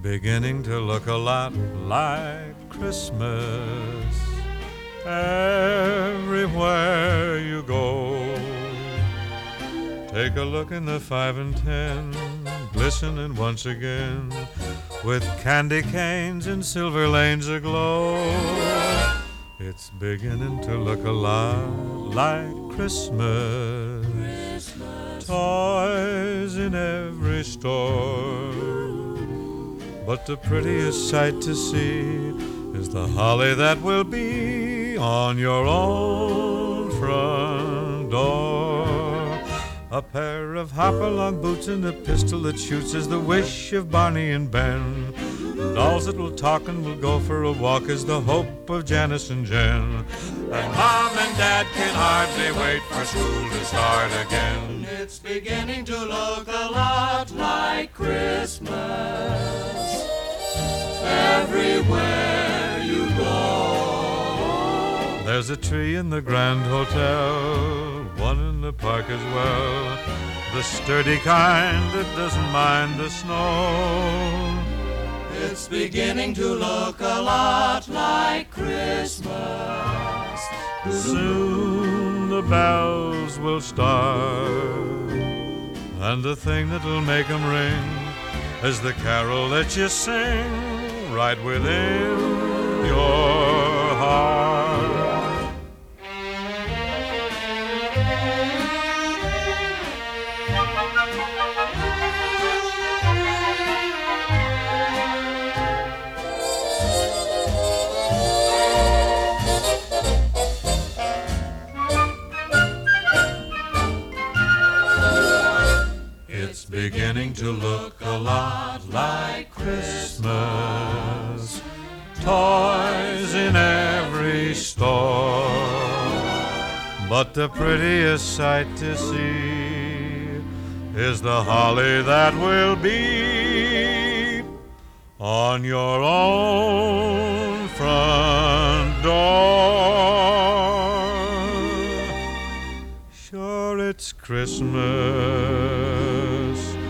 beginning to look a lot like Christmas everywhere you go. Take a look in the 5 and 10, glistening once again, with candy canes and silver lanes aglow. It's beginning to look a lot like Christmas. Toys in every store, but the prettiest sight to see is the holly that will be on your own front door. A pair of hop-along boots and a pistol that shoots is the wish of Barney and Ben. Dolls that will talk and will go for a walk is the hope of Janice and Jen. And Mom and Dad can hardly wait for school to start again. It's beginning to look a lot like Christmas everywhere you go. There's a tree in the Grand Hotel, one in the park as well, the sturdy kind that doesn't mind the snow. It's beginning to look a lot like Christmas. Soon the bells will start, and the thing that'll make 'em ring is the carol that you sing right within your heart. Beginning to look a lot like Christmas. Toys in every store, but the prettiest sight to see is the holly that will be on your own front door. Sure, it's Christmas